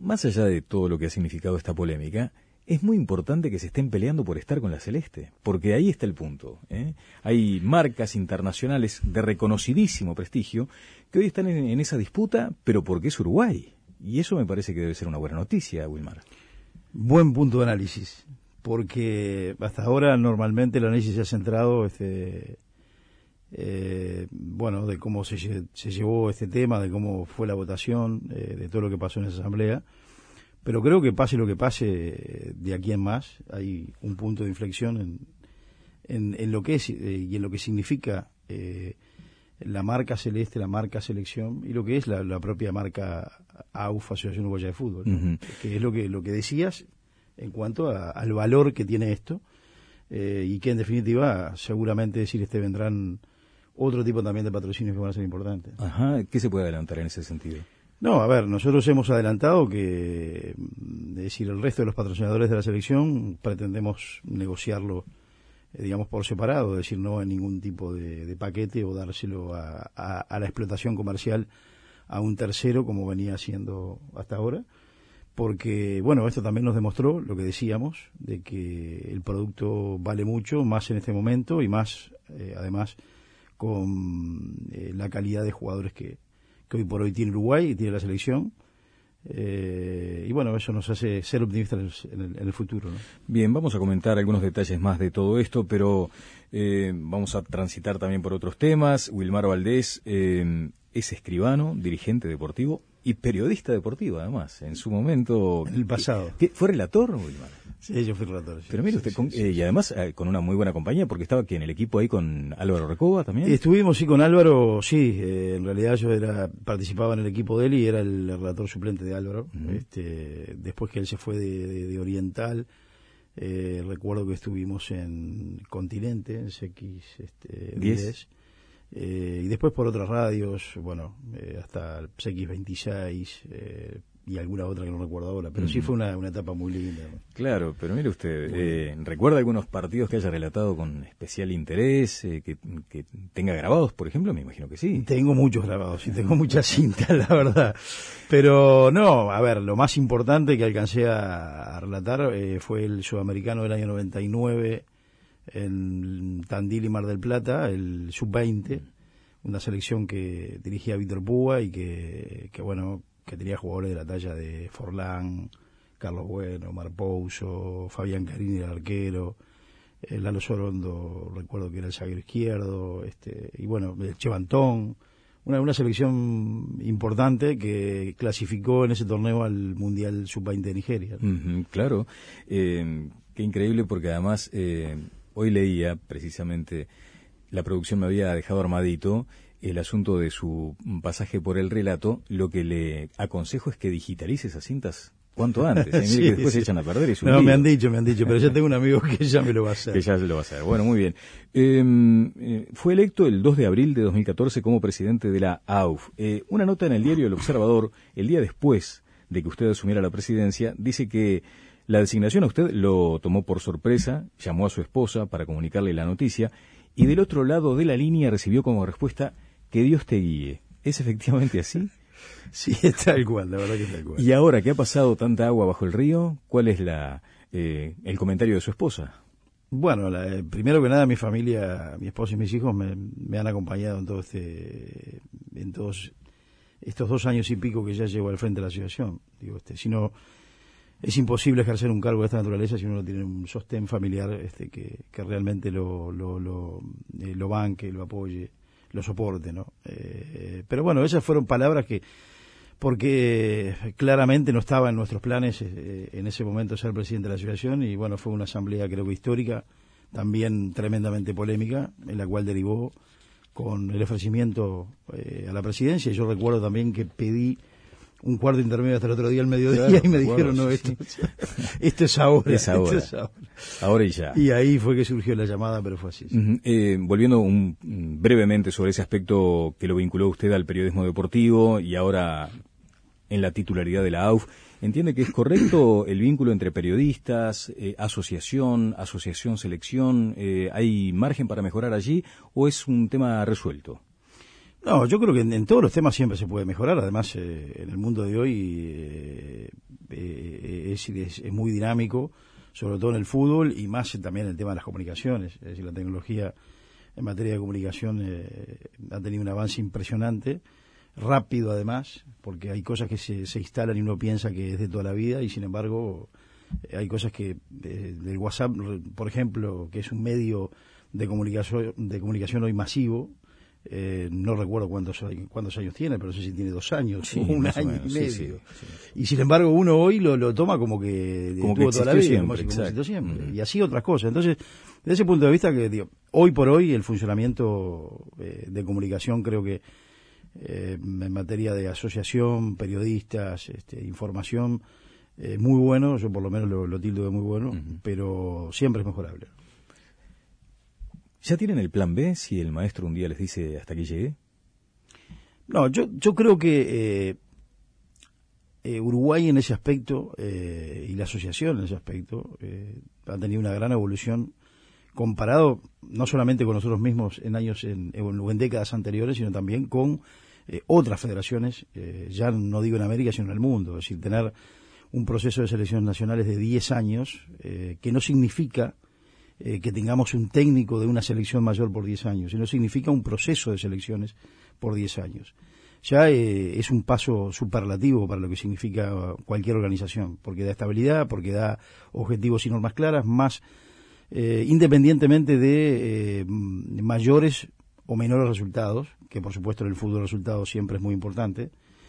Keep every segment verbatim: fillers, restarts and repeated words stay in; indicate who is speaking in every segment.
Speaker 1: más allá de todo lo que ha significado esta polémica, es muy importante que se estén peleando por estar con la Celeste, porque ahí está el punto, ¿eh? Hay marcas internacionales de reconocidísimo prestigio que hoy están en, en esa disputa, pero porque es Uruguay. Y eso me parece que debe ser una buena noticia, Wilmar.
Speaker 2: Buen punto de análisis, porque hasta ahora normalmente el análisis se ha centrado este, eh, bueno, de cómo se, se llevó este tema, de cómo fue la votación, eh, de todo lo que pasó en esa asamblea. Pero creo que pase lo que pase de aquí en más, hay un punto de inflexión en, en, en lo que es eh, y en lo que significa eh, la marca celeste, la marca selección y lo que es la, la propia marca A U F, Asociación Uruguaya de Fútbol, ¿no? Uh-huh. Que es lo que lo que decías en cuanto a, al valor que tiene esto eh, y que en definitiva seguramente decir este vendrán otro tipo también de patrocinios que van a ser importantes.
Speaker 1: Ajá, ¿qué se puede adelantar en ese sentido?
Speaker 2: No, a ver, nosotros hemos adelantado que, es decir, el resto de los patrocinadores de la selección pretendemos negociarlo, eh, digamos, por separado, es decir, no en ningún tipo de, de paquete o dárselo a, a, a la explotación comercial a un tercero como venía haciendo hasta ahora, porque, bueno, esto también nos demostró lo que decíamos, de que el producto vale mucho, más en este momento y más, eh, además, con eh, la calidad de jugadores que que hoy por hoy tiene Uruguay y tiene la selección, eh, y bueno, eso nos hace ser optimistas en el, en el futuro, ¿no?
Speaker 1: Bien, vamos a comentar algunos detalles más de todo esto, pero eh, vamos a transitar también por otros temas. Wilmar Valdés eh, es escribano, dirigente deportivo y periodista deportivo, además, en su momento.
Speaker 2: En el pasado.
Speaker 1: ¿Qué, ¿Fue relator, Wilmar?
Speaker 2: Sí, yo fui relator. Sí.
Speaker 1: Pero mire usted,
Speaker 2: sí,
Speaker 1: con,
Speaker 2: sí,
Speaker 1: eh,
Speaker 2: sí.
Speaker 1: y además eh, con una muy buena compañía, porque estaba aquí en el equipo ahí con Álvaro Recoba también.
Speaker 2: Estuvimos, sí, con Álvaro, sí, eh, en realidad yo era participaba en el equipo de él y era el relator suplente de Álvaro. Uh-huh. este, después que él se fue de, de, de Oriental, eh, recuerdo que estuvimos en Continente, en C X este, diez, eh, y después por otras radios, bueno, eh, hasta C X veintiséis, eh, y alguna otra que no recuerdo ahora, pero uh-huh. sí fue una, una etapa muy linda, ¿no?
Speaker 1: Claro, pero mire usted, eh, ¿recuerda algunos partidos que haya relatado con especial interés, eh, que, que tenga grabados, por ejemplo? Me imagino que sí.
Speaker 2: Tengo muchos grabados y tengo muchas cintas, la verdad. Pero no, a ver, lo más importante que alcancé a, a relatar eh, fue el sudamericano del año noventa y nueve en Tandil y Mar del Plata, el sub veinte, una selección que dirigía Víctor Púa y que, que bueno, que tenía jugadores de la talla de Forlán, Carlos Bueno, Marpouso, Fabián Carini, el arquero, eh, Lalo Sorondo, recuerdo que era el zaguero izquierdo, este, y bueno, el Chevantón, una, una selección importante que clasificó en ese torneo al Mundial sub veinte de Nigeria, ¿no?
Speaker 1: Uh-huh, claro, eh, qué increíble porque además eh, hoy leía precisamente, la producción me había dejado armadito el asunto de su pasaje por el relato. Lo que le aconsejo es que digitalice esas cintas cuanto antes, ¿eh? Mire
Speaker 2: sí,
Speaker 1: que después
Speaker 2: sí.
Speaker 1: se echan a perder y es un
Speaker 2: No,
Speaker 1: lío.
Speaker 2: me han dicho, me han dicho, pero ya tengo un amigo que ya me lo va a hacer.
Speaker 1: Que ya se lo va a hacer. Bueno, muy bien. Eh, fue electo el dos de abril de dos mil catorce como presidente de la A U F. Eh, una nota en el diario El Observador, el día después de que usted asumiera la presidencia, dice que la designación a usted lo tomó por sorpresa, llamó a su esposa para comunicarle la noticia, y del otro lado de la línea recibió como respuesta: que Dios te guíe. ¿Es efectivamente así?
Speaker 2: Sí, es tal cual, la verdad que es tal cual.
Speaker 1: Y ahora que ha pasado tanta agua bajo el río, ¿cuál es la eh, el comentario de su esposa?
Speaker 2: Bueno, la, eh, primero que nada, mi familia, mi esposa y mis hijos me, me han acompañado en todo este, en todos estos dos años y pico que ya llevo al frente de la asociación. Digo, este, si no, es imposible ejercer un cargo de esta naturaleza si uno no tiene un sostén familiar, este, que, que realmente lo, lo, lo, eh, lo banque, lo apoye, lo soporte, ¿no? Eh, pero bueno, esas fueron palabras que, porque claramente no estaba en nuestros planes eh, en ese momento ser presidente de la asociación, y bueno, fue una asamblea creo que histórica, también tremendamente polémica, en la cual derivó con el ofrecimiento eh, a la presidencia. Y yo recuerdo también que pedí un cuarto intermedio hasta el otro día al mediodía, claro, y me dijeron, no, esto, esto es ahora.
Speaker 1: Es ahora.
Speaker 2: Esto es ahora.
Speaker 1: Ahora y ya.
Speaker 2: Y ahí fue que surgió la llamada, pero fue así. Sí.
Speaker 1: Uh-huh. eh, volviendo un, brevemente sobre ese aspecto que lo vinculó usted al periodismo deportivo y ahora en la titularidad de la A U F, ¿entiende que es correcto el vínculo entre periodistas, eh, asociación, asociación, selección? Eh, ¿Hay margen para mejorar allí o es un tema resuelto?
Speaker 2: No, yo creo que en, en todos los temas siempre se puede mejorar. Además, eh, en el mundo de hoy, eh, es, es, es muy dinámico, sobre todo en el fútbol y más también en el tema de las comunicaciones. Es decir, la tecnología en materia de comunicación eh, ha tenido un avance impresionante, rápido además, porque hay cosas que se, se instalan y uno piensa que es de toda la vida y sin embargo eh, hay cosas que eh, del WhatsApp, por ejemplo, que es un medio de comunicación, de comunicación hoy masivo. Eh, no recuerdo cuántos, cuántos años tiene, pero no sé si tiene dos años,
Speaker 1: sí,
Speaker 2: un año
Speaker 1: menos,
Speaker 2: y medio.
Speaker 1: Sí, sí, sí.
Speaker 2: Y sin embargo uno hoy lo, lo toma como que
Speaker 1: como
Speaker 2: tuvo
Speaker 1: que
Speaker 2: toda la vida,
Speaker 1: siempre,
Speaker 2: como, como
Speaker 1: exacto.
Speaker 2: existió siempre.
Speaker 1: Mm.
Speaker 2: Y así otras cosas. Entonces, desde ese punto de vista, que digo, hoy por hoy el funcionamiento eh, de comunicación creo que eh, en materia de asociación, periodistas, este, información, eh, muy bueno, yo por lo menos lo, lo tildo de muy bueno, uh-huh. pero siempre es mejorable.
Speaker 1: ¿Ya tienen el plan B si el maestro un día les dice hasta aquí llegué?
Speaker 2: No, yo, yo creo que eh, eh, Uruguay en ese aspecto eh, y la asociación en ese aspecto eh, ha tenido una gran evolución comparado no solamente con nosotros mismos en años en, en, en décadas anteriores, sino también con eh, otras federaciones, eh, ya no digo en América sino en el mundo. Es decir, tener un proceso de selecciones nacionales de diez años eh, que no significa eh, que tengamos un técnico de una selección mayor por diez años, sino significa un proceso de selecciones por diez años. Ya eh, es un paso superlativo para lo que significa cualquier organización, porque da estabilidad, porque da objetivos y normas claras, más eh, independientemente de eh, mayores o menores resultados, que por supuesto en el fútbol el resultado siempre es muy importante,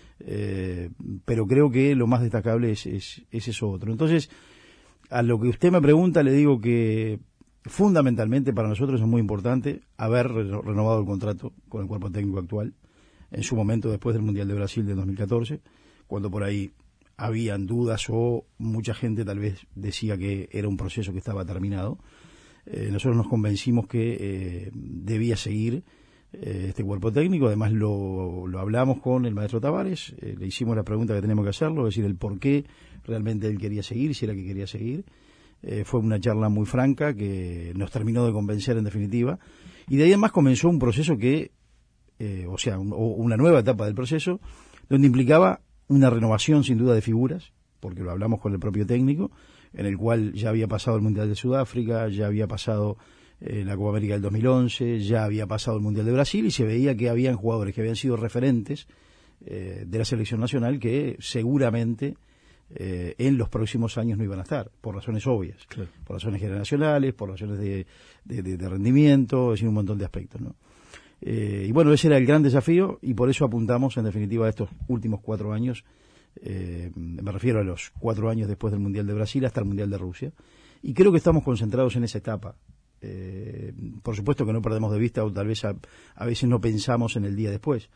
Speaker 2: eh, pero creo que lo más destacable es, es, es eso otro. Entonces, a lo que usted me pregunta le digo que fundamentalmente para nosotros es muy importante haber renovado el contrato con el cuerpo técnico actual, en su momento después del Mundial de Brasil de dos mil catorce, cuando por ahí habían dudas o mucha gente tal vez decía que era un proceso que estaba terminado. Eh, nosotros nos convencimos que eh, debía seguir eh, este cuerpo técnico, además lo, lo hablamos con el maestro Tavares, eh, le hicimos la pregunta que tenemos que hacerlo, es decir, el por qué realmente él quería seguir, si era que quería seguir. Eh, fue una charla muy franca que nos terminó de convencer en definitiva, y de ahí en más comenzó un proceso que Eh, o sea, un, o una nueva etapa del proceso, donde implicaba una renovación sin duda de figuras, porque lo hablamos con el propio técnico, en el cual ya había pasado el Mundial de Sudáfrica, ya había pasado eh, la Copa América del dos mil once, ya había pasado el Mundial de Brasil, y se veía que habían jugadores que habían sido referentes eh, de la selección nacional que seguramente eh, en los próximos años no iban a estar, por razones obvias, claro. Por razones generacionales, por razones de, de, de, de rendimiento, es decir, un montón de aspectos, ¿no? Eh, y bueno, ese era el gran desafío y por eso apuntamos en definitiva a estos últimos cuatro años, eh, me refiero a los cuatro años después del Mundial de Brasil hasta el Mundial de Rusia, y creo que estamos concentrados en esa etapa. Eh, por supuesto que no perdemos de vista o tal vez a, a veces no pensamos en el día después,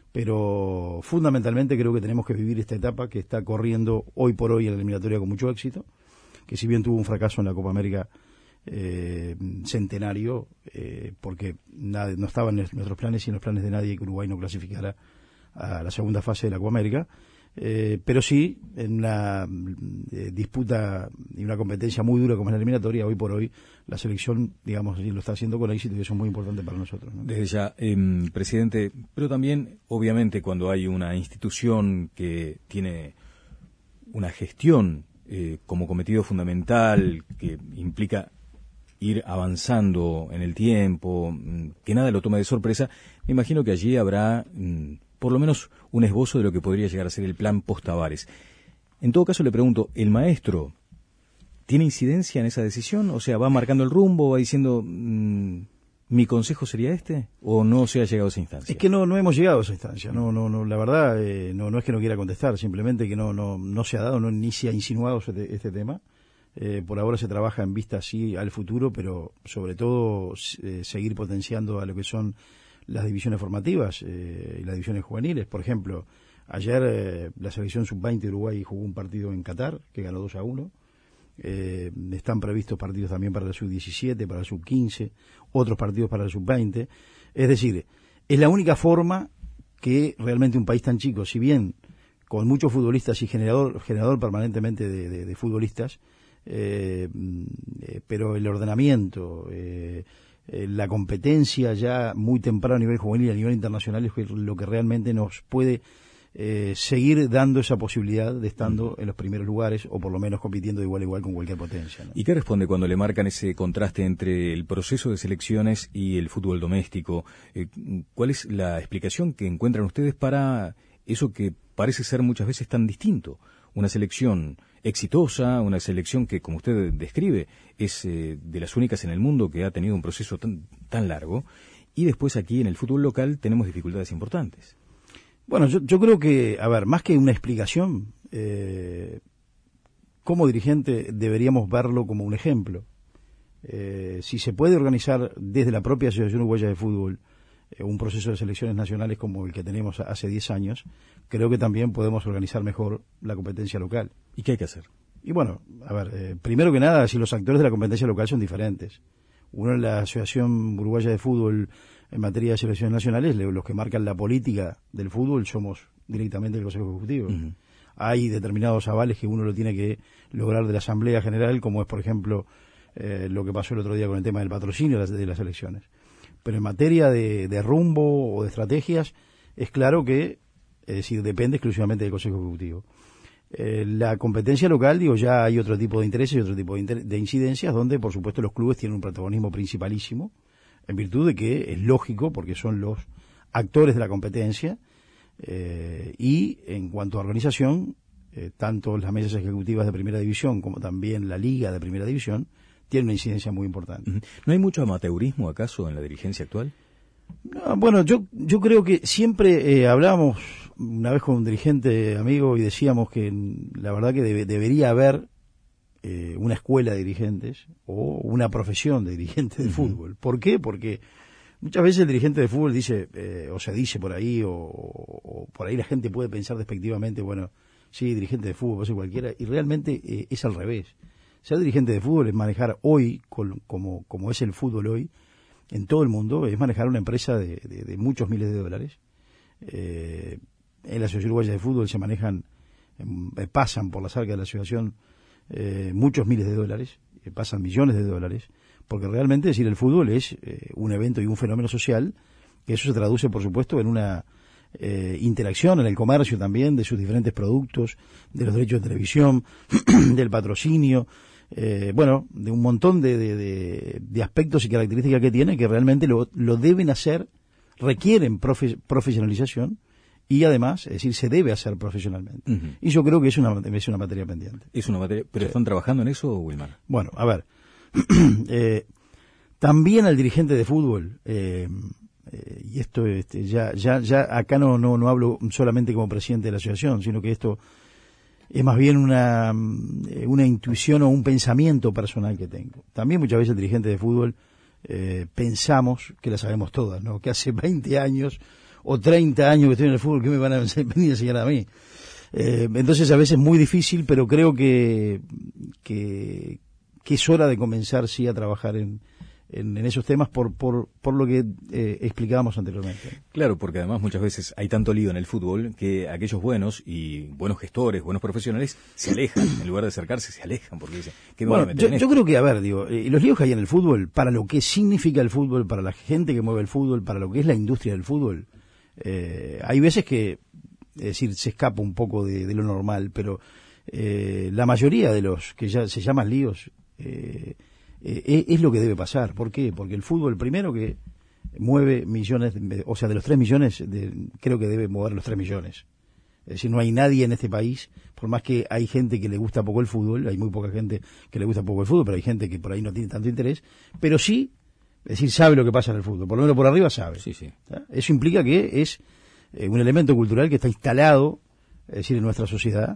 Speaker 2: pero fundamentalmente creo que tenemos que vivir esta etapa que está corriendo hoy por hoy en la eliminatoria con mucho éxito, que si bien tuvo un fracaso en la Copa América Eh, centenario, eh, porque nada, no estaban en nuestros planes y en los planes de nadie que Uruguay no clasificara a la segunda fase de la Copa América, eh, pero sí en una eh, disputa y una competencia muy dura como es la eliminatoria, hoy por hoy la selección, digamos así, lo está haciendo con éxito y eso es muy importante para nosotros, ¿no?
Speaker 1: Desde ya, eh, presidente, pero también obviamente cuando hay una institución que tiene una gestión eh, como cometido fundamental que implica ir avanzando en el tiempo, que nada lo tome de sorpresa, me imagino que allí habrá mmm, por lo menos un esbozo de lo que podría llegar a ser el plan post-Tavares. En todo caso le pregunto, ¿el maestro tiene incidencia en esa decisión? O sea, ¿va marcando el rumbo, va diciendo mmm, mi consejo sería este? ¿O no se ha llegado a esa instancia?
Speaker 2: Es que no no hemos llegado a esa instancia, no no no la verdad eh, no no es que no quiera contestar, simplemente que no no no se ha dado, no ni se ha insinuado este, este tema. Eh, por ahora se trabaja en vista así al futuro, pero sobre todo eh, seguir potenciando a lo que son las divisiones formativas eh, y las divisiones juveniles. Por ejemplo, ayer eh, la selección sub veinte de Uruguay jugó un partido en Qatar, que ganó dos a uno. Eh, están previstos partidos también para el sub diecisiete, para el sub quince, otros partidos para el sub veinte. Es decir, es la única forma que realmente un país tan chico, si bien con muchos futbolistas y generador, generador permanentemente de, de, de futbolistas, Eh, eh, pero el ordenamiento, eh, eh, la competencia ya muy temprano a nivel juvenil y a nivel internacional es lo que realmente nos puede eh, seguir dando esa posibilidad de estando en los primeros lugares o por lo menos compitiendo de igual a igual con cualquier potencia, ¿no?
Speaker 1: ¿Y qué responde cuando le marcan ese contraste entre el proceso de selecciones y el fútbol doméstico? Eh, ¿Cuál es la explicación que encuentran ustedes para eso que parece ser muchas veces tan distinto? Una selección exitosa, una selección que, como usted describe, es eh, de las únicas en el mundo que ha tenido un proceso tan, tan largo, y después aquí en el fútbol local tenemos dificultades importantes.
Speaker 2: Bueno, yo, yo creo que, a ver, más que una explicación, eh, como dirigente deberíamos verlo como un ejemplo. Eh, si se puede organizar desde la propia Asociación Uruguaya de Fútbol eh, un proceso de selecciones nacionales como el que tenemos hace diez años, creo que también podemos organizar mejor la competencia local.
Speaker 1: ¿Y qué hay que hacer?
Speaker 2: Y bueno, a ver, eh, primero que nada, si los actores de la competencia local son diferentes. Uno es la Asociación Uruguaya de Fútbol en materia de selecciones nacionales, los que marcan la política del fútbol somos directamente el Consejo Ejecutivo. Uh-huh. Hay determinados avales que uno lo tiene que lograr de la Asamblea General, como es, por ejemplo, eh, lo que pasó el otro día con el tema del patrocinio de las, de las elecciones. Pero en materia de, de rumbo o de estrategias, es claro que, es decir, depende exclusivamente del Consejo Ejecutivo. Eh, la competencia local, digo, ya hay otro tipo de intereses y otro tipo de, inter- de incidencias, donde, por supuesto, los clubes tienen un protagonismo principalísimo, en virtud de que es lógico, porque son los actores de la competencia, eh, y en cuanto a organización, eh, tanto las mesas ejecutivas de primera división como también la liga de primera división tienen una incidencia muy importante.
Speaker 1: ¿No hay mucho amateurismo acaso en la dirigencia actual?
Speaker 2: No, bueno, yo yo creo que siempre eh, hablábamos una vez con un dirigente amigo y decíamos que la verdad que debe, debería haber eh, una escuela de dirigentes o una profesión de dirigente de uh-huh. fútbol. ¿Por qué? Porque muchas veces el dirigente de fútbol dice, eh, o se dice por ahí, o, o por ahí la gente puede pensar despectivamente, bueno, sí, dirigente de fútbol, puede ser cualquiera, y realmente eh, es al revés. Ser dirigente de fútbol es manejar hoy, con, como, como es el fútbol hoy, en todo el mundo, es manejar una empresa de, de, de muchos miles de dólares. Eh, en la Asociación Uruguaya de Fútbol se manejan, eh, pasan por las arcas de la asociación eh, muchos miles de dólares, eh, pasan millones de dólares, porque realmente decir el fútbol es eh, un evento y un fenómeno social, que eso se traduce, por supuesto, en una eh, interacción en el comercio también, de sus diferentes productos, de los derechos de televisión, del patrocinio, Eh, bueno, de un montón de, de, de, de aspectos y características que tiene que realmente lo, lo deben hacer, requieren profe, profesionalización y además, es decir, se debe hacer profesionalmente. Uh-huh. Y yo creo que es una, es una materia pendiente.
Speaker 1: Es una materia, ¿pero sí. están trabajando en eso, Wilmar?
Speaker 2: Bueno, a ver, eh, también al dirigente de fútbol, eh, eh, y esto este, ya, ya, ya acá no, no, no hablo solamente como presidente de la asociación, sino que esto es más bien una, una intuición o un pensamiento personal que tengo. También muchas veces el dirigente de fútbol eh, pensamos que la sabemos todas, ¿no? Que hace veinte años o treinta años que estoy en el fútbol, ¿qué me van a venir a enseñar a mí? Eh, entonces a veces es muy difícil, pero creo que, que, que es hora de comenzar sí a trabajar en, en, en esos temas por, por, por lo que eh, explicábamos anteriormente.
Speaker 1: Claro, porque además muchas veces hay tanto lío en el fútbol que aquellos buenos y buenos gestores, buenos profesionales, se alejan, en lugar de acercarse, se alejan, porque dicen, ¿qué me
Speaker 2: bueno,
Speaker 1: van a meter
Speaker 2: yo,
Speaker 1: en esto?
Speaker 2: Yo creo que, a ver, digo, eh, los líos que hay en el fútbol, para lo que significa el fútbol, para la gente que mueve el fútbol, para lo que es la industria del fútbol, eh, hay veces que, es decir, se escapa un poco de, de lo normal, pero eh, la mayoría de los que ya se llaman líos, eh, Eh, es lo que debe pasar. ¿Por qué? Porque el fútbol, primero que mueve millones, de, o sea, de los tres millones, de, creo que debe mover los tres millones. Es decir, no hay nadie en este país, por más que hay gente que le gusta poco el fútbol, hay muy poca gente que le gusta poco el fútbol, pero hay gente que por ahí no tiene tanto interés, pero sí, es decir, sabe lo que pasa en el fútbol, por lo menos por arriba sabe.
Speaker 1: Sí, sí.
Speaker 2: ¿Sí? Eso implica que es eh, un elemento cultural que está instalado, es decir, en nuestra sociedad,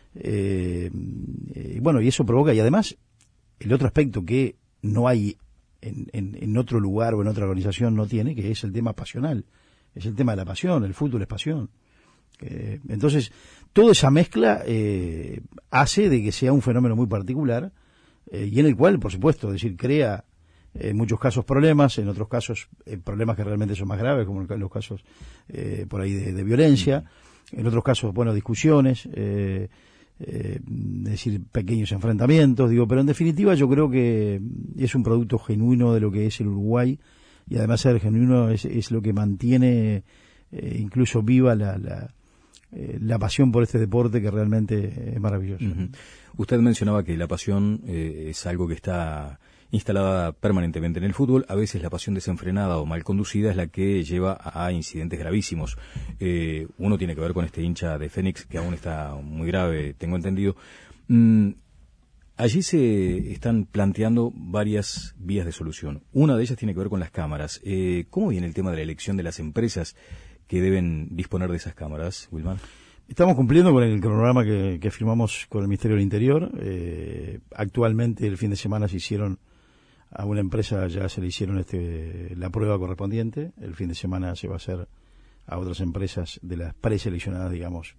Speaker 2: eh, eh, bueno, y eso provoca, y además, el otro aspecto que no hay en, en, en otro lugar o en otra organización no tiene, que es el tema pasional, es el tema de la pasión, el fútbol es pasión. Eh, entonces, toda esa mezcla eh, hace de que sea un fenómeno muy particular eh, y en el cual, por supuesto, es decir, crea eh, en muchos casos problemas, en otros casos eh, problemas que realmente son más graves, como en los casos eh, por ahí de, de violencia, en otros casos, bueno, discusiones, eh, Eh, es decir, pequeños enfrentamientos, digo, pero en definitiva yo creo que es un producto genuino de lo que es el Uruguay y además ser genuino es, es lo que mantiene eh, incluso viva la, la, eh, la pasión por este deporte que realmente es maravilloso.
Speaker 1: Uh-huh. Usted mencionaba que la pasión eh, es algo que está instalada permanentemente en el fútbol. A veces la pasión desenfrenada o mal conducida es la que lleva a incidentes gravísimos. Eh, uno tiene que ver con este hincha de Fénix, que aún está muy grave, tengo entendido. Mm, allí se están planteando varias vías de solución. Una de ellas tiene que ver con las cámaras. Eh, ¿Cómo viene el tema de la elección de las empresas que deben disponer de esas cámaras, Wilmar?
Speaker 2: Estamos cumpliendo con el cronograma que, que firmamos con el Ministerio del Interior. Eh, actualmente, el fin de semana se hicieron a una empresa, ya se le hicieron este, la prueba correspondiente. El fin de semana se va a hacer a otras empresas de las preseleccionadas, digamos,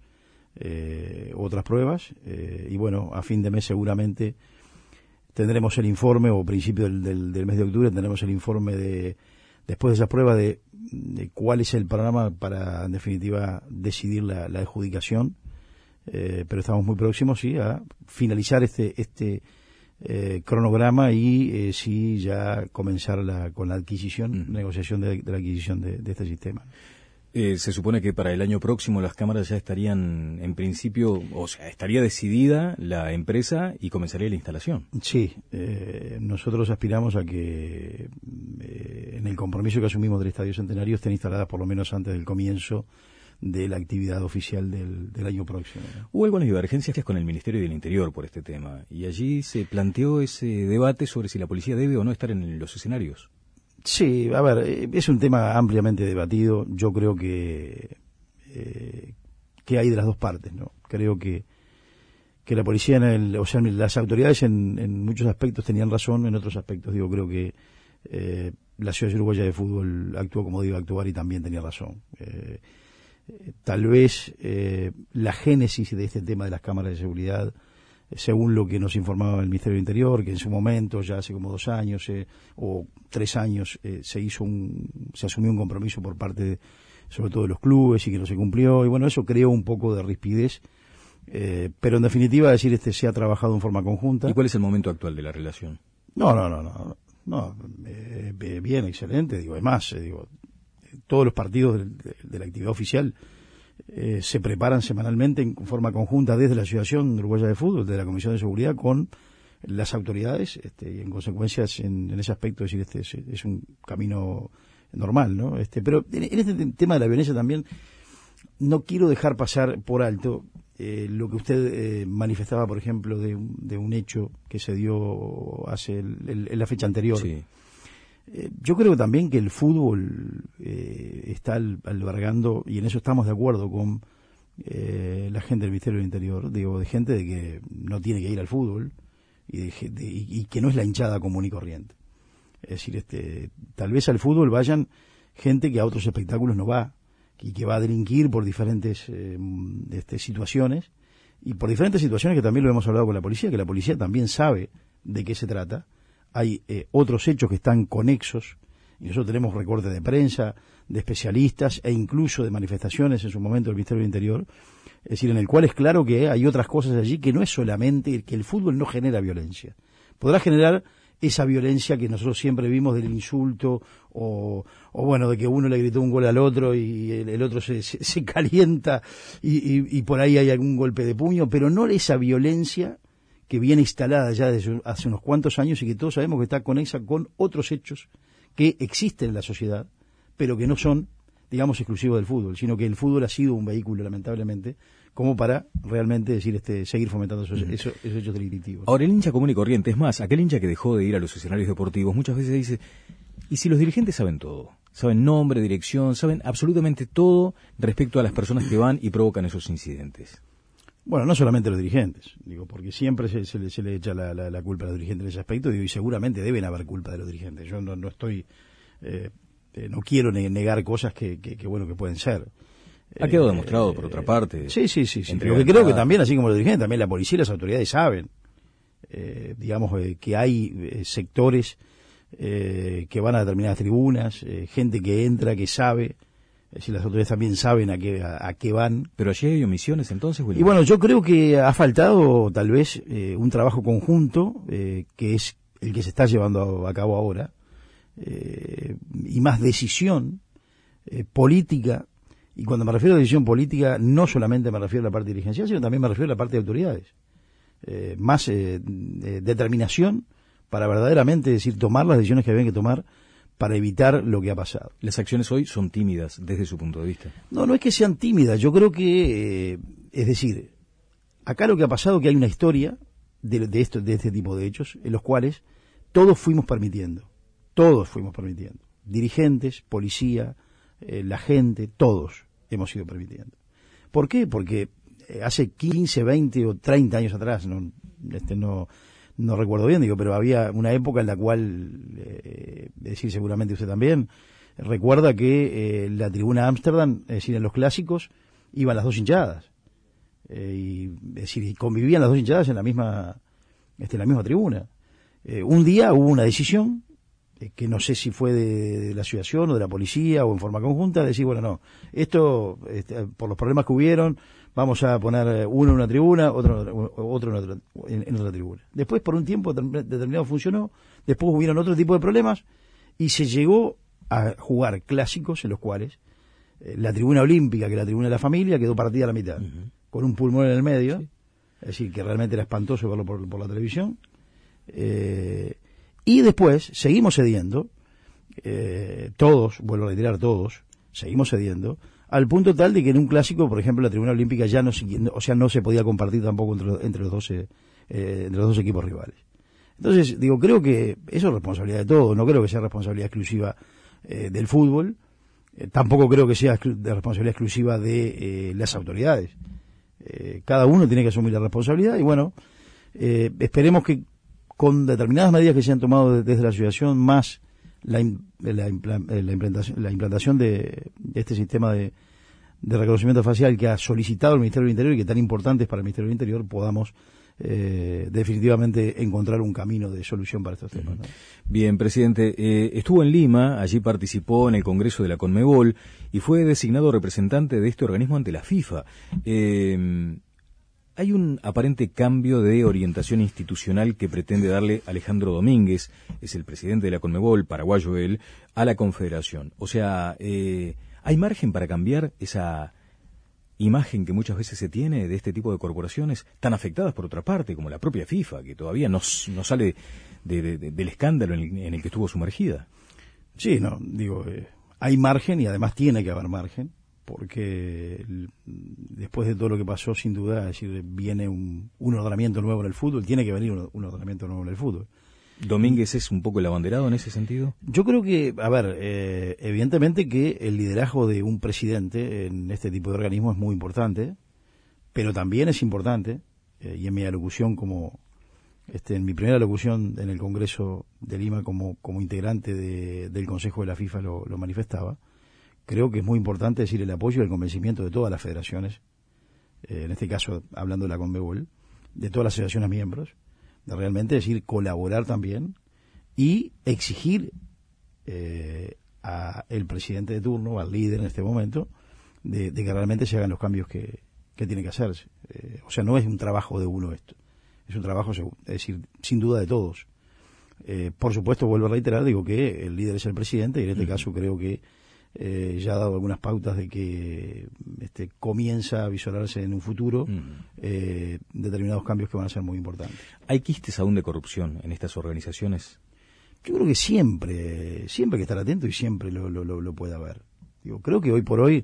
Speaker 2: eh, otras pruebas. Eh, y bueno, a fin de mes seguramente tendremos el informe, o principio del, del, del mes de octubre tendremos el informe de, después de esa prueba, de, de cuál es el panorama para, en definitiva, decidir la, la adjudicación. Eh, pero estamos muy próximos, sí, a finalizar este, este, Eh, cronograma y eh, sí ya comenzar la, con la adquisición, mm. negociación de, de la adquisición de, de este sistema.
Speaker 1: Eh, se supone que para el año próximo las cámaras ya estarían, en principio, o sea, estaría decidida la empresa y comenzaría la instalación.
Speaker 2: Sí, eh, nosotros aspiramos a que eh, en el compromiso que asumimos del Estadio Centenario estén instaladas por lo menos antes del comienzo de la actividad oficial del, del año próximo, ¿no?
Speaker 1: Hubo algunas divergencias con el Ministerio del Interior por este tema, y allí se planteó ese debate sobre si la policía debe o no estar en los escenarios.
Speaker 2: Sí, a ver, es un tema ampliamente debatido. Yo creo que eh, que hay de las dos partes, ¿no? Creo que que la policía, en el, o sea, las autoridades en, en muchos aspectos tenían razón, en otros aspectos, digo, creo que eh, la Ciudad Uruguaya de Fútbol actuó como debe actuar y también tenía razón. Eh, Eh, tal vez eh, la génesis de este tema de las cámaras de seguridad, eh, según lo que nos informaba el Ministerio del Interior, que en su momento, ya hace como dos años eh, o tres años, eh, se hizo un, se asumió un compromiso por parte de, sobre todo de los clubes, y que no se cumplió, y bueno, eso creó un poco de rispidez, eh, pero en definitiva, decir, este se ha trabajado en forma conjunta.
Speaker 1: ¿Y cuál es el momento actual de la relación?
Speaker 2: No, no, no, no, no eh, bien, excelente, digo, además, eh, digo, todos los partidos de, de, de la actividad oficial eh, se preparan semanalmente en forma conjunta desde la Asociación Uruguaya de Fútbol, de la Comisión de Seguridad, con las autoridades, este, y en consecuencia en, en ese aspecto, es decir, este es, es un camino normal, ¿no? Este, pero en, en este tema de la violencia también no quiero dejar pasar por alto eh, lo que usted eh, manifestaba, por ejemplo, de, de un hecho que se dio hace el, el, en la fecha anterior.
Speaker 1: Sí.
Speaker 2: Eh, yo creo también que el fútbol eh, está al, albergando, y en eso estamos de acuerdo con eh, la gente del Ministerio del Interior, digo, de gente de que no tiene que ir al fútbol y, de, de, y, y que no es la hinchada común y corriente. Es decir, este, tal vez al fútbol vayan gente que a otros espectáculos no va, y que va a delinquir por diferentes eh, este, situaciones, y por diferentes situaciones que también lo hemos hablado con la policía, que la policía también sabe de qué se trata. Hay eh, otros hechos que están conexos, y nosotros tenemos recortes de prensa, de especialistas e incluso de manifestaciones en su momento del Ministerio del Interior, es decir, en el cual es claro que hay otras cosas allí, que no es solamente que el fútbol no genera violencia. Podrá generar esa violencia que nosotros siempre vimos del insulto, o, o bueno, de que uno le gritó un gol al otro y el, el otro se, se, se calienta y, y, y por ahí hay algún golpe de puño, pero no esa violencia que viene instalada ya desde hace unos cuantos años y que todos sabemos que está conexa con otros hechos que existen en la sociedad, pero que no son, digamos, exclusivos del fútbol, sino que el fútbol ha sido un vehículo, lamentablemente, como para realmente decir este seguir fomentando esos, mm. esos, esos hechos delictivos.
Speaker 1: Ahora, el hincha común y corriente, es más, aquel hincha que dejó de ir a los escenarios deportivos, muchas veces dice, ¿y si los dirigentes saben todo? Saben nombre, dirección, saben absolutamente todo respecto a las personas que van y provocan esos incidentes.
Speaker 2: Bueno, no solamente los dirigentes, digo, porque siempre se, se, le, se le echa la, la, la culpa a los dirigentes en ese aspecto, digo, y seguramente deben haber culpa de los dirigentes. Yo no, no estoy, eh, eh, no quiero negar cosas que, que, que, bueno, que pueden ser.
Speaker 1: Ha quedado
Speaker 2: eh,
Speaker 1: demostrado, por otra parte.
Speaker 2: Sí, sí, sí. sí. Lo que creo que también, así como los dirigentes, también la policía y las autoridades saben, eh, digamos, eh, que hay eh, sectores eh, que van a determinadas tribunas, eh, gente que entra, que sabe. Es decir, las autoridades también saben a qué, a, a qué van.
Speaker 1: Pero allí hay omisiones, entonces, William.
Speaker 2: Y bueno, yo creo que ha faltado tal vez eh, un trabajo conjunto, eh, que es el que se está llevando a, a cabo ahora, eh, y más decisión eh, política Y cuando me refiero a decisión política, no solamente me refiero a la parte dirigencial, sino también me refiero a la parte de autoridades. Eh, más eh, de determinación para verdaderamente decir, tomar las decisiones que habían que tomar para evitar lo que ha pasado.
Speaker 1: Las acciones hoy son tímidas desde su punto de vista.
Speaker 2: No, no es que sean tímidas, yo creo que, eh, es decir, acá lo que ha pasado es que hay una historia de, de, esto, de este tipo de hechos en los cuales todos fuimos permitiendo, todos fuimos permitiendo, dirigentes, policía, eh, la gente, todos hemos ido permitiendo. ¿Por qué? Porque eh, hace quince, veinte o treinta años atrás, no, este no... no recuerdo bien, digo, pero había una época en la cual, eh, es decir, seguramente usted también, recuerda que eh, la tribuna Ámsterdam, es decir, en los clásicos, iban las dos hinchadas. Eh, y, es decir, convivían las dos hinchadas en la misma, este, en la misma tribuna. Eh, un día hubo una decisión, eh, que no sé si fue de, de la asociación o de la policía o en forma conjunta, de decir, bueno, no, esto, este, por los problemas que hubieron, vamos a poner uno en una tribuna, otro, otro en, otra, en, en otra tribuna. Después, por un tiempo determinado funcionó, después hubieron otro tipo de problemas y se llegó a jugar clásicos en los cuales eh, la tribuna olímpica, que es la tribuna de la familia, quedó partida a la mitad, uh-huh. con un pulmón en el medio, sí. Es decir, que realmente era espantoso verlo por, por la televisión. Eh, y después seguimos cediendo, eh, todos, vuelvo a reiterar, todos, seguimos cediendo, al punto tal de que en un clásico, por ejemplo, la tribuna olímpica ya no, o sea, no se podía compartir tampoco entre, entre los doce, eh, entre los dos equipos rivales. Entonces, digo, creo que eso es responsabilidad de todos, no creo que sea responsabilidad exclusiva eh, del fútbol, eh, tampoco creo que sea de responsabilidad exclusiva de eh, las autoridades. Eh, cada uno tiene que asumir la responsabilidad y bueno, eh, esperemos que con determinadas medidas que se han tomado desde la asociación, más la, la, la implantación, la implantación de, de este sistema de, de reconocimiento facial que ha solicitado el Ministerio del Interior y que tan importante es para el Ministerio del Interior, podamos eh, definitivamente encontrar un camino de solución para estos temas, ¿no?
Speaker 1: Bien, presidente, eh, estuvo en Lima, allí participó en el Congreso de la Conmebol y fue designado representante de este organismo ante la FIFA. Eh, Hay un aparente cambio de orientación institucional que pretende darle Alejandro Domínguez, es el presidente de la Conmebol, paraguayo él, a la Confederación. O sea, eh, ¿hay margen para cambiar esa imagen que muchas veces se tiene de este tipo de corporaciones tan afectadas por otra parte, como la propia FIFA, que todavía no, no sale de, de, de, del escándalo en el, en el que estuvo sumergida?
Speaker 2: Sí, no, digo, eh, hay margen y además tiene que haber margen, porque el, después de todo lo que pasó, sin duda, es decir, viene un, un ordenamiento nuevo en el fútbol, tiene que venir un, un ordenamiento nuevo en el fútbol.
Speaker 1: ¿Domínguez es un poco el abanderado en ese sentido?
Speaker 2: Yo creo que, a ver, eh, evidentemente que el liderazgo de un presidente en este tipo de organismo es muy importante, pero también es importante, eh, y en mi alocución como, este, en mi primera alocución en el Congreso de Lima como, como integrante de, del Consejo de la FIFA lo, lo manifestaba, creo que es muy importante decir el apoyo y el convencimiento de todas las federaciones, eh, en este caso hablando de la Conmebol, de todas las asociaciones miembros, de realmente decir colaborar también y exigir eh, a el presidente de turno, al líder en este momento, de, de que realmente se hagan los cambios que, que tiene que hacerse. Eh, o sea, no es un trabajo de uno esto, es un trabajo, es decir, sin duda de todos. Eh, por supuesto, vuelvo a reiterar, digo que el líder es el presidente y en este uh-huh. caso creo que Eh, ya ha dado algunas pautas de que este, comienza a visualizarse en un futuro mm. eh, determinados cambios que van a ser muy importantes.
Speaker 1: ¿Hay quistes aún de corrupción en estas organizaciones?
Speaker 2: Yo creo que siempre, siempre hay que estar atento y siempre lo, lo, lo, lo puede haber. Digo, creo que hoy por hoy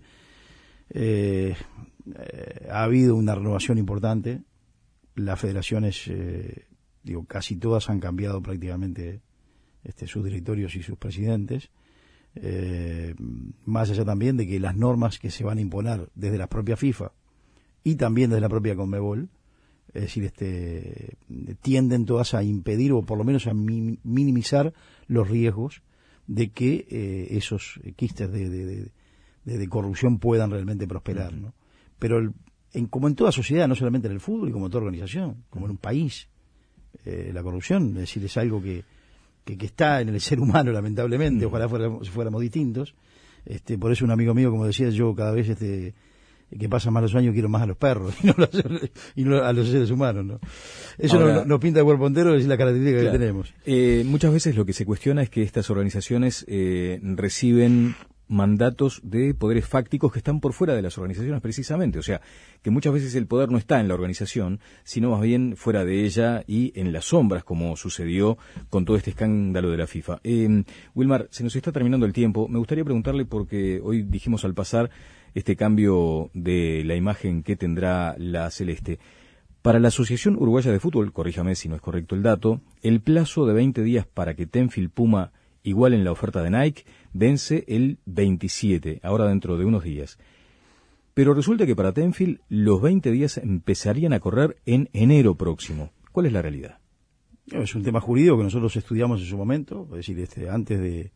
Speaker 2: eh, eh, ha habido una renovación importante. Las federaciones, eh, digo, casi todas han cambiado prácticamente este, sus directorios y sus presidentes. Eh, más allá también de que las normas que se van a imponer desde la propia FIFA y también desde la propia Conmebol, es decir, este, tienden todas a impedir o por lo menos a mi, minimizar los riesgos de que eh, esos quistes de, de, de, de, de corrupción puedan realmente prosperar, ¿no? Pero el, en, como en toda sociedad, no solamente en el fútbol y como en toda organización, como en un país, eh, la corrupción, es decir, es algo que Que, que está en el ser humano, lamentablemente, ojalá fuéramos, fuéramos distintos. Este, por eso un amigo mío, como decía, yo cada vez este, que pasan más los años quiero más a los perros y no, los, y no a los seres humanos, ¿no? Eso Ahora, nos no pinta de cuerpo entero, es la característica claro, que tenemos.
Speaker 1: Eh, muchas veces lo que se cuestiona es que estas organizaciones eh, reciben mandatos de poderes fácticos que están por fuera de las organizaciones precisamente, o sea, que muchas veces el poder no está en la organización, sino más bien fuera de ella y en las sombras, como sucedió con todo este escándalo de la FIFA. Eh, Wilmar, se nos está terminando el tiempo, me gustaría preguntarle, porque hoy dijimos al pasar este cambio de la imagen que tendrá la Celeste. Para la Asociación Uruguaya de Fútbol, corríjame si no es correcto el dato, el plazo de veinte días para que Tenfield Puma igualen la oferta de Nike vence el veintisiete, ahora dentro de unos días. Pero resulta que para Tenfield los veinte días empezarían a correr en enero próximo. ¿Cuál es la realidad?
Speaker 2: Es un tema jurídico que nosotros estudiamos en su momento, es decir, este, antes de,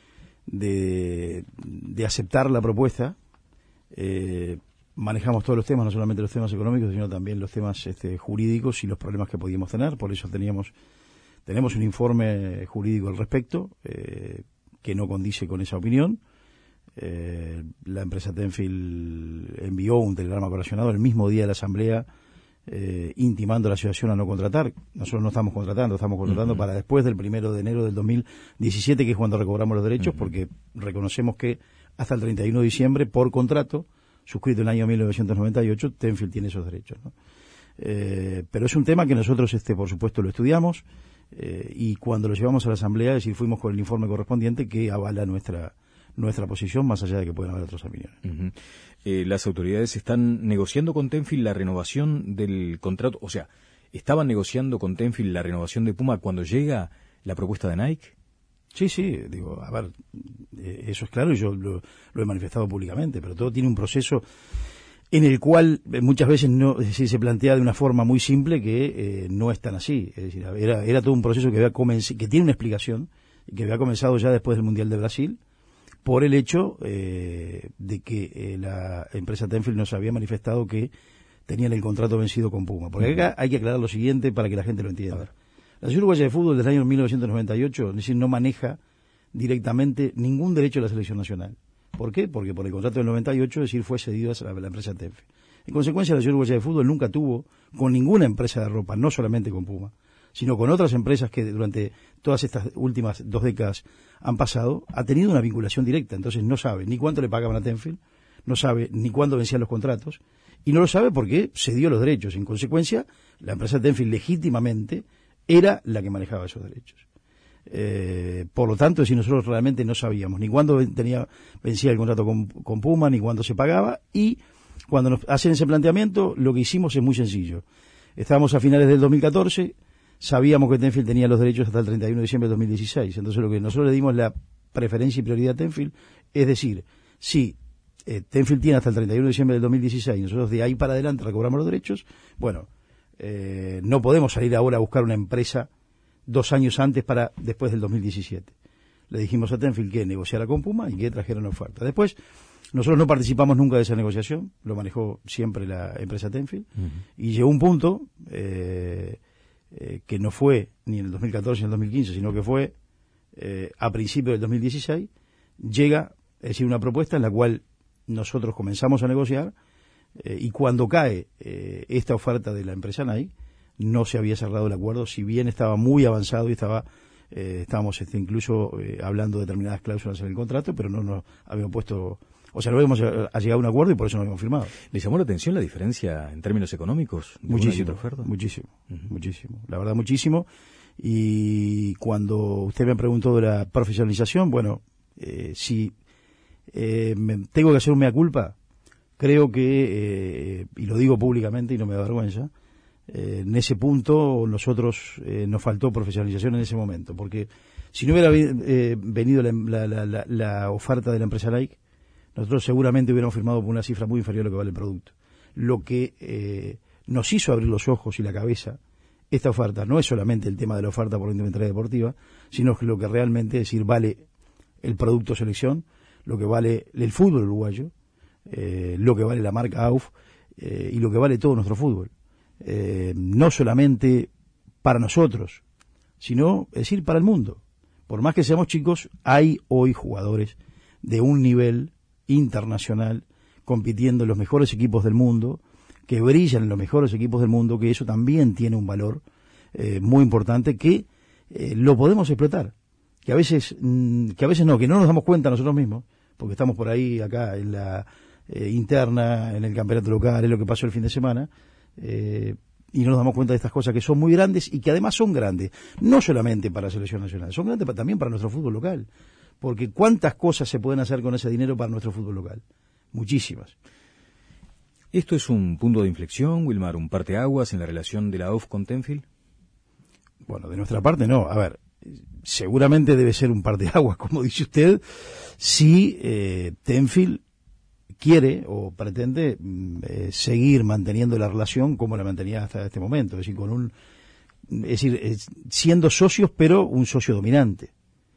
Speaker 2: de, de aceptar la propuesta, eh, manejamos todos los temas, no solamente los temas económicos, sino también los temas este, jurídicos y los problemas que podíamos tener. Por eso teníamos tenemos un informe jurídico al respecto, eh, que no condice con esa opinión. Eh, la empresa Tenfield envió un telegrama coracionado el mismo día de la asamblea, eh, intimando a la asociación a no contratar. Nosotros no estamos contratando, estamos contratando uh-huh. para después del primero de enero del dos mil diecisiete, que es cuando recobramos los derechos, uh-huh. porque reconocemos que hasta el treinta y uno de diciembre, por contrato, suscrito en el año mil novecientos noventa y ocho, Tenfield tiene esos derechos, ¿no? Eh, pero es un tema que nosotros, este, por supuesto, lo estudiamos, eh, y cuando lo llevamos a la asamblea, es decir, fuimos con el informe correspondiente que avala nuestra nuestra posición, más allá de que puedan haber otras opiniones.
Speaker 1: Uh-huh. Eh, las autoridades están negociando con Tenfield la renovación del contrato, o sea, ¿estaban negociando con Tenfield la renovación de Puma cuando llega la propuesta de Nike?
Speaker 2: Sí, sí, digo, a ver, eh, eso es claro y yo lo, lo he manifestado públicamente, pero todo tiene un proceso en el cual muchas veces no, es decir, se plantea de una forma muy simple que eh, no es tan así. Es decir, era, era todo un proceso que había comenzado, que tiene una explicación, que había comenzado ya después del Mundial de Brasil, por el hecho eh, de que eh, la empresa Tenfield nos había manifestado que tenían el contrato vencido con Puma. Porque acá hay que aclarar lo siguiente para que la gente lo entienda. La Asociación Uruguaya de Fútbol desde el año mil novecientos noventa y ocho, es decir, no maneja directamente ningún derecho de la selección nacional. ¿Por qué? Porque por el contrato del noventa y ocho, es decir, fue cedido a la, la empresa Tenfield. En consecuencia, la Asociación Uruguaya de Fútbol nunca tuvo con ninguna empresa de ropa, no solamente con Puma, sino con otras empresas que durante todas estas últimas dos décadas han pasado, ha tenido una vinculación directa. Entonces no sabe ni cuánto le pagaban a Tenfield, no sabe ni cuándo vencían los contratos, y no lo sabe porque cedió los derechos. En consecuencia, la empresa Tenfield legítimamente era la que manejaba esos derechos. Eh, por lo tanto, si nosotros realmente no sabíamos ni cuándo tenía vencía el contrato con, con Puma, ni cuándo se pagaba, y cuando nos hacen ese planteamiento, lo que hicimos es muy sencillo. Estábamos a finales del dos mil catorce, sabíamos que Tenfield tenía los derechos hasta el treinta y uno de diciembre del dos mil dieciséis, entonces lo que nosotros le dimos la preferencia y prioridad a Tenfield, es decir, si eh, Tenfield tiene hasta el treinta y uno de diciembre del dos mil dieciséis, nosotros de ahí para adelante recobramos los derechos, bueno, eh, no podemos salir ahora a buscar una empresa dos años antes para después del dos mil diecisiete. Le dijimos a Tenfield que negociara con Puma y que trajera una oferta. Después, nosotros no participamos nunca de esa negociación, lo manejó siempre la empresa Tenfield, uh-huh. y llegó un punto eh, eh, que no fue ni en el dos mil catorce ni en el dos mil quince, sino que fue eh, a principios del dos mil dieciséis, llega, es decir, una propuesta en la cual nosotros comenzamos a negociar, eh, y cuando cae eh, esta oferta de la empresa Nike, no se había cerrado el acuerdo, si bien estaba muy avanzado y estaba eh, estábamos este, incluso eh, hablando de determinadas cláusulas en el contrato, pero no nos habíamos puesto, o sea, no habíamos llegado a un acuerdo y por eso no habíamos firmado.
Speaker 1: ¿Le llamó la atención la diferencia en términos económicos?
Speaker 2: Muchísimo, muchísimo, uh-huh. muchísimo, la verdad muchísimo. Y cuando usted me preguntó de la profesionalización, bueno, eh, si eh, me, tengo que hacer un mea culpa, creo que, eh, y lo digo públicamente y no me da vergüenza, Eh, en ese punto nosotros eh, nos faltó profesionalización en ese momento, porque si no hubiera eh, venido la, la, la, la oferta de la empresa Nike, nosotros seguramente hubiéramos firmado por una cifra muy inferior a lo que vale el producto. Lo que eh, nos hizo abrir los ojos y la cabeza esta oferta no es solamente el tema de la oferta por la indumentaria deportiva, sino que lo que realmente es decir vale el producto selección, lo que vale el fútbol uruguayo, eh, lo que vale la marca A U F eh, y lo que vale todo nuestro fútbol. Eh, no solamente para nosotros, sino, es decir, para el mundo. Por más que seamos chicos, hay hoy jugadores de un nivel internacional compitiendo en los mejores equipos del mundo, que brillan en los mejores equipos del mundo, que eso también tiene un valor eh, muy importante, que eh, lo podemos explotar, que a veces, mmm, que a veces no, que no nos damos cuenta nosotros mismos, porque estamos por ahí acá en la eh, interna, en el campeonato local, es lo que pasó el fin de semana, eh, y no nos damos cuenta de estas cosas que son muy grandes y que además son grandes, no solamente para la selección nacional, son grandes para, también para nuestro fútbol local, porque cuántas cosas se pueden hacer con ese dinero para nuestro fútbol local, muchísimas.
Speaker 1: ¿Esto es un punto de inflexión, Wilmar, un parteaguas en la relación de la A U F con Tenfield?
Speaker 2: Bueno, de nuestra parte no, a ver, seguramente debe ser un parteaguas, como dice usted, si eh, Tenfield quiere o pretende eh, seguir manteniendo la relación como la mantenía hasta este momento, es decir, con un, es decir, es, siendo socios pero un socio dominante.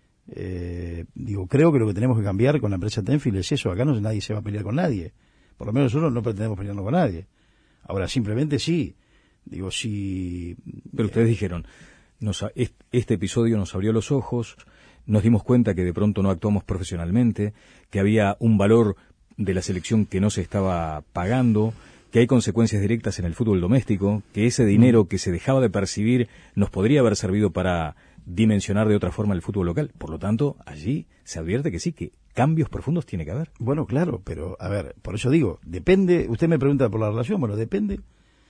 Speaker 2: Eh, digo, creo que lo que tenemos que cambiar con la empresa Tenfield es eso, acá no nadie se va a pelear con nadie, por lo menos nosotros no pretendemos pelearnos con nadie. Ahora, simplemente sí, digo, si...
Speaker 1: Pero ustedes dijeron, nos, este episodio nos abrió los ojos, nos dimos cuenta que de pronto no actuamos profesionalmente, que había un valor de la selección que no se estaba pagando, que hay consecuencias directas en el fútbol doméstico, que ese dinero que se dejaba de percibir nos podría haber servido para dimensionar de otra forma el fútbol local. Por lo tanto, allí se advierte que sí, que cambios profundos tiene que haber.
Speaker 2: Bueno, claro, pero a ver, por eso digo, depende, usted me pregunta por la relación, bueno, depende,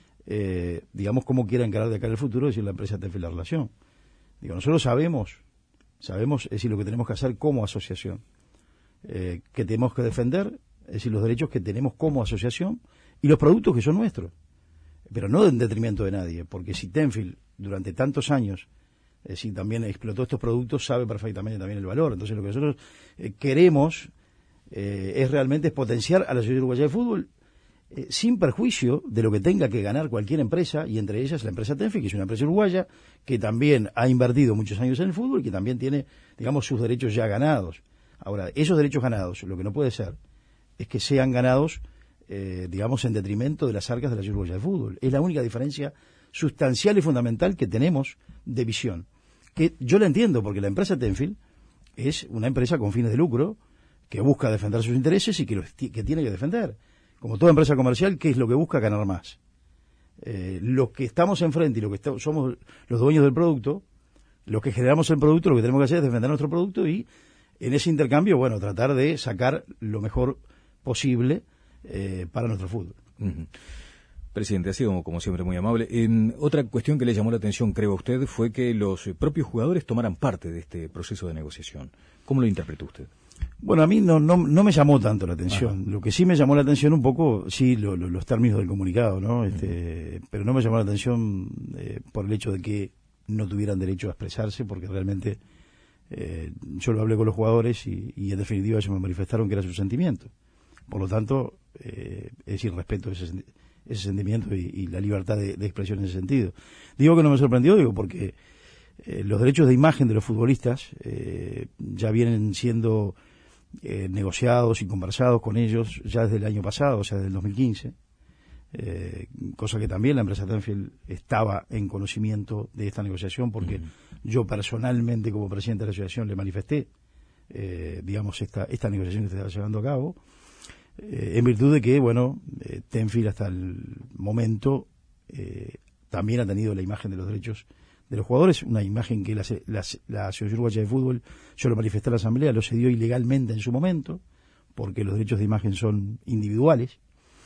Speaker 2: eh, digamos, cómo quiera encarar de acá en el futuro, si la empresa Tenfield la relación. Digo, nosotros sabemos, sabemos, es decir, lo que tenemos que hacer como asociación, eh, que tenemos que defender, es decir, los derechos que tenemos como asociación y los productos que son nuestros, pero no en detrimento de nadie, porque si Tenfield durante tantos años, es decir, también explotó estos productos, sabe perfectamente también el valor. Entonces lo que nosotros eh, queremos eh, es realmente es potenciar a la Asociación Uruguaya de Fútbol eh, sin perjuicio de lo que tenga que ganar cualquier empresa, y entre ellas la empresa Tenfield, que es una empresa uruguaya que también ha invertido muchos años en el fútbol y que también tiene, digamos, sus derechos ya ganados. Ahora, esos derechos ganados, lo que no puede ser es que sean ganados, eh, digamos, en detrimento de las arcas de la Asociación Uruguaya de Fútbol. Es la única diferencia sustancial y fundamental que tenemos de visión, que yo la entiendo, porque la empresa Tenfield es una empresa con fines de lucro que busca defender sus intereses y que, los que tiene que defender. Como toda empresa comercial, ¿qué es lo que busca? Ganar más. Eh, los que estamos enfrente y los que estamos, somos los dueños del producto, los que generamos el producto, lo que tenemos que hacer es defender nuestro producto y en ese intercambio, bueno, tratar de sacar lo mejor posible eh, para nuestro fútbol.
Speaker 1: Uh-huh. Presidente, ha sido como siempre muy amable. Eh, otra cuestión que le llamó la atención, creo a usted, fue que los eh, propios jugadores tomaran parte de este proceso de negociación. ¿Cómo lo interpretó usted?
Speaker 2: Bueno, a mí no no, no me llamó tanto la atención.
Speaker 1: Ajá.
Speaker 2: Lo que sí me llamó la atención un poco, sí, lo, lo, los términos del comunicado, ¿no? Este, uh-huh. Pero no me llamó la atención eh, por el hecho de que no tuvieran derecho a expresarse, porque realmente eh, yo lo hablé con los jugadores y, y en definitiva ellos me manifestaron que era su sentimiento. Por lo tanto, eh, es decir, respeto ese sentimiento. ese sentimiento y, y la libertad de, de expresión en ese sentido. Digo que no me sorprendió, digo, porque eh, los derechos de imagen de los futbolistas eh, ya vienen siendo eh, negociados y conversados con ellos ya desde el año pasado, o sea, desde el dos mil quince, eh, cosa que también la empresa Tenfield estaba en conocimiento de esta negociación, porque uh-huh. yo personalmente, como presidente de la asociación, le manifesté, eh, digamos, esta, esta negociación que se está llevando a cabo, Eh, en virtud de que, bueno, eh, Tenfield hasta el momento eh, también ha tenido la imagen de los derechos de los jugadores, una imagen que la, la, la Asociación Uruguaya de Fútbol, yo lo manifesté en la Asamblea, lo cedió ilegalmente en su momento, porque los derechos de imagen son individuales,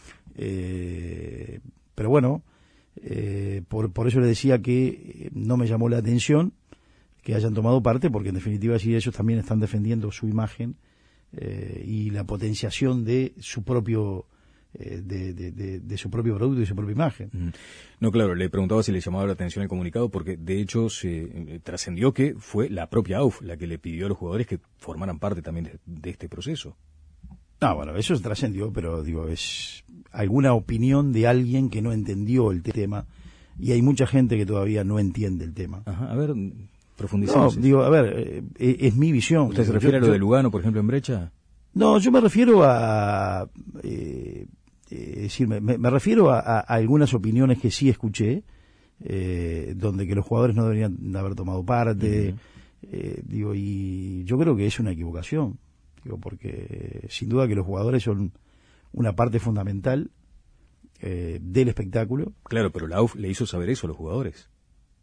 Speaker 2: eh, pero bueno, eh, por, por eso le decía que no me llamó la atención que hayan tomado parte, porque en definitiva sí ellos también están defendiendo su imagen, Eh, y la potenciación de su propio eh, de, de, de, de su propio producto y su propia imagen.
Speaker 1: No, claro, le preguntaba si le llamaba la atención el comunicado, porque de hecho se eh, trascendió que fue la propia A U F la que le pidió a los jugadores que formaran parte también de, de este proceso.
Speaker 2: No, bueno, eso se trascendió, pero digo, es alguna opinión de alguien que no entendió el tema, y hay mucha gente que todavía no entiende el tema.
Speaker 1: Ajá, a ver,
Speaker 2: No,
Speaker 1: profundicemos.
Speaker 2: digo, a ver, eh, es mi visión.
Speaker 1: ¿Usted se refiere yo, a lo yo, de Lugano, por ejemplo, en Brecha?
Speaker 2: No, yo me refiero a... Eh, eh, decir, me, me refiero a, a, a algunas opiniones que sí escuché, eh, donde que los jugadores no deberían haber tomado parte, uh-huh. eh, digo, y yo creo que es una equivocación, digo, porque sin duda que los jugadores son una parte fundamental eh, del espectáculo.
Speaker 1: Claro, pero la A U F le hizo saber eso a los jugadores.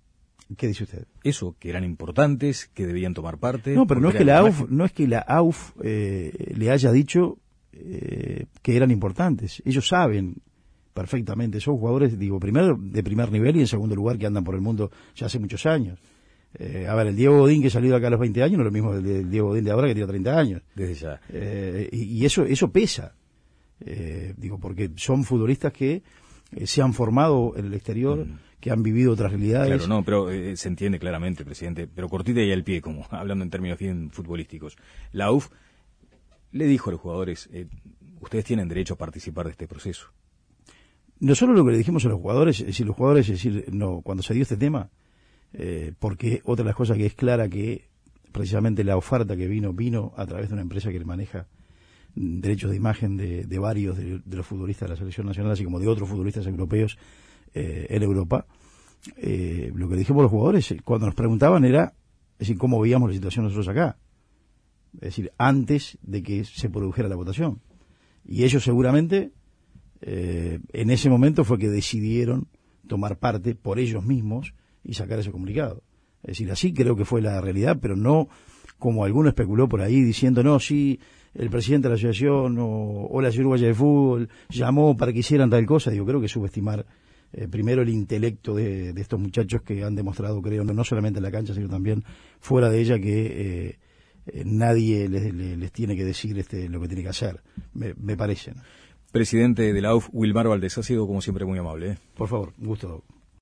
Speaker 2: ¿Qué dice usted?
Speaker 1: Eso, que eran importantes, que debían tomar parte.
Speaker 2: No, pero no es que la A U F,
Speaker 1: imagen.
Speaker 2: no es que la A U F eh, le haya dicho eh, que eran importantes. Ellos saben perfectamente, son jugadores, digo, primero de primer nivel y en segundo lugar que andan por el mundo ya hace muchos años. Eh, a ver, el Diego Godín que salió acá a los veinte años no es lo mismo del Diego Godín de ahora que tiene treinta años.
Speaker 1: Desde ya.
Speaker 2: Eh, y, y eso eso pesa. Eh, digo, porque son futbolistas que eh, se han formado en el exterior, mm. que han vivido otras realidades.
Speaker 1: Claro, no, pero eh, se entiende claramente, presidente, pero cortita y al pie, como hablando en términos bien futbolísticos. La A U F le dijo a los jugadores, eh, ustedes tienen derecho a participar de este proceso.
Speaker 2: Nosotros lo que le dijimos a los jugadores, es decir, los jugadores, es decir, no, cuando se dio este tema, eh, porque otra de las cosas que es clara que precisamente la oferta que vino, vino a través de una empresa que maneja derechos de imagen de, de varios de, de los futbolistas de la selección nacional, así como de otros futbolistas europeos eh, en Europa. Eh, lo que dijimos a los jugadores cuando nos preguntaban era, es decir, cómo veíamos la situación nosotros acá. Es decir, antes de que se produjera la votación. Y ellos seguramente, eh, en ese momento fue que decidieron tomar parte por ellos mismos y sacar ese comunicado. Es decir, así creo que fue la realidad, pero no como alguno especuló por ahí diciendo, no, sí, el presidente de la asociación o, o la Asociación Uruguaya de Fútbol llamó para que hicieran tal cosa. Yo creo que subestimar eh, primero el intelecto de, de estos muchachos que han demostrado, creo, no, no solamente en la cancha, sino también fuera de ella, que eh, eh, nadie les, les, les tiene que decir este, lo que tiene que hacer, me, me parece, ¿no?
Speaker 1: Presidente de la A U F, Wilmar Valdés, ha sido como siempre muy amable. ¿eh?
Speaker 2: Por favor, un gusto.